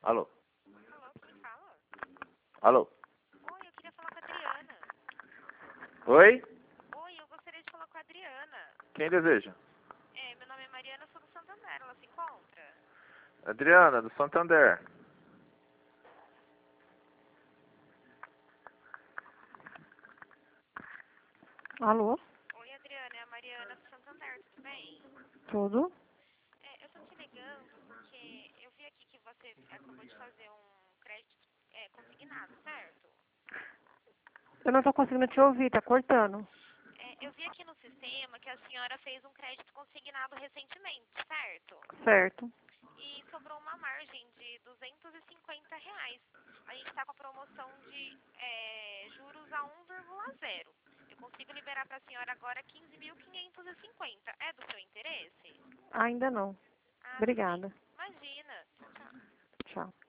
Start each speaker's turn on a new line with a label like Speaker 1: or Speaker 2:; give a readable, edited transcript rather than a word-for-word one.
Speaker 1: Alô?
Speaker 2: Alô, quem fala?
Speaker 1: Alô?
Speaker 2: Oi, eu queria falar com a Adriana.
Speaker 1: Oi?
Speaker 2: Oi, eu gostaria de falar com a Adriana.
Speaker 1: Quem deseja?
Speaker 2: Meu nome é Mariana, eu sou do Santander, ela se encontra?
Speaker 1: Adriana, do Santander.
Speaker 3: Alô?
Speaker 2: Oi, Adriana, é a Mariana do Santander, tudo bem?
Speaker 3: Tudo?
Speaker 2: Eu tô te ligando porque eu vi aqui que você acabou de fazer um crédito consignado, certo?
Speaker 3: Eu não tô conseguindo te ouvir, tá cortando.
Speaker 2: Eu vi aqui no sistema que a senhora fez um crédito consignado recentemente, certo?
Speaker 3: Certo.
Speaker 2: E sobrou uma margem de R$ 250. A gente está com a promoção de juros a 1,0. Eu consigo liberar para a senhora agora 15.550. É do seu interesse?
Speaker 3: Ainda não.
Speaker 2: Ah, tudo bem.
Speaker 3: Obrigada.
Speaker 2: Imagina. Tchau, tchau.
Speaker 3: Tchau.